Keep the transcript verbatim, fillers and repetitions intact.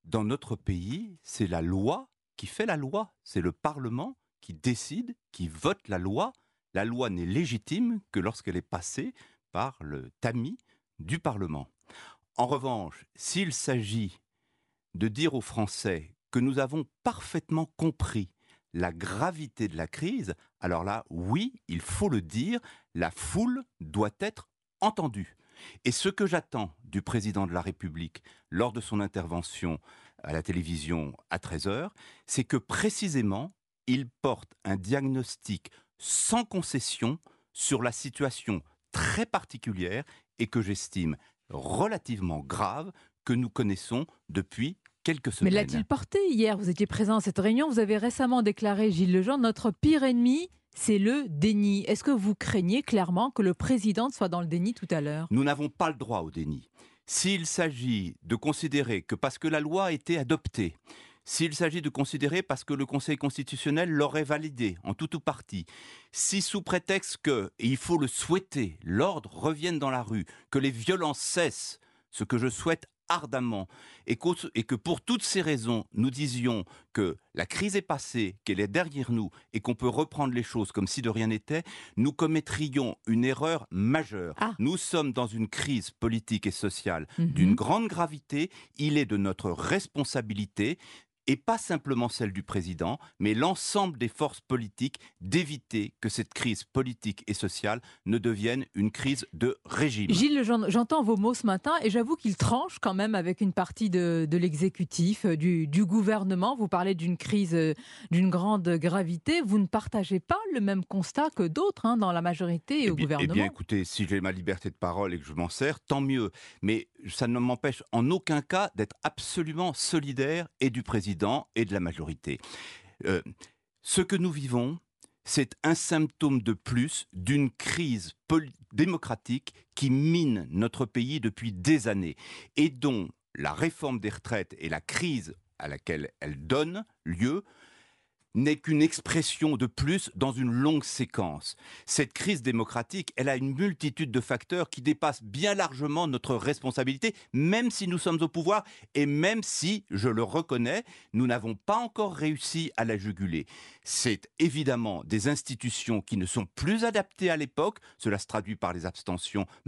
dans notre pays, c'est la loi qui fait la loi. C'est le Parlement qui décide, qui vote la loi. La loi n'est légitime que lorsqu'elle est passée par le tamis du Parlement. En revanche, s'il s'agit de dire aux Français que nous avons parfaitement compris la gravité de la crise, alors là, oui, il faut le dire, la foule doit être entendue. Et ce que j'attends du président de la République lors de son intervention à la télévision à treize heures, c'est que précisément, il porte un diagnostic sans concession sur la situation très particulière et que j'estime relativement grave que nous connaissons depuis quelques Mais semaines. l'a-t-il porté hier? Vous étiez présent à cette réunion. Vous avez récemment déclaré, Gilles Lejean, notre pire ennemi, c'est le déni. Est-ce que vous craignez clairement que le président soit dans le déni tout à l'heure? Nous n'avons pas le droit au déni. S'il s'agit de considérer que parce que la loi a été adoptée, s'il s'agit de considérer parce que le Conseil constitutionnel l'aurait validé en tout ou partie, si sous prétexte que, et il faut le souhaiter, l'ordre revienne dans la rue, que les violences cessent, ce que je souhaite ardemment, et, qu'au- et que pour toutes ces raisons, nous disions que la crise est passée, qu'elle est derrière nous, et qu'on peut reprendre les choses comme si de rien n'était, nous commettrions une erreur majeure. Ah, Nous sommes dans une crise politique et sociale d'une mhm. grande gravité. Il est de notre responsabilité, et pas simplement celle du président, mais l'ensemble des forces politiques, d'éviter que cette crise politique et sociale ne devienne une crise de régime. Gilles Lejean, j'entends vos mots ce matin et j'avoue qu'ils tranchent quand même avec une partie de, de l'exécutif, euh, du, du gouvernement. Vous parlez d'une crise euh, d'une grande gravité. Vous ne partagez pas le même constat que d'autres hein, dans la majorité et Eh au bien, eh gouvernement. bien, écoutez, si j'ai ma liberté de parole et que je m'en sers, tant mieux. Mais ça ne m'empêche en aucun cas d'être absolument solidaire et du président et de la majorité. Euh, ce que nous vivons, c'est un symptôme de plus d'une crise pol- démocratique qui mine notre pays depuis des années et dont la réforme des retraites et la crise à laquelle elle donne lieu n'est qu'une expression de plus dans une longue séquence. Cette crise démocratique, elle a une multitude de facteurs qui dépassent bien largement notre responsabilité, même si nous sommes au pouvoir et même si, je le reconnais, nous n'avons pas encore réussi à la juguler. C'est évidemment des institutions qui ne sont plus adaptées à l'époque, cela se traduit par les abstentions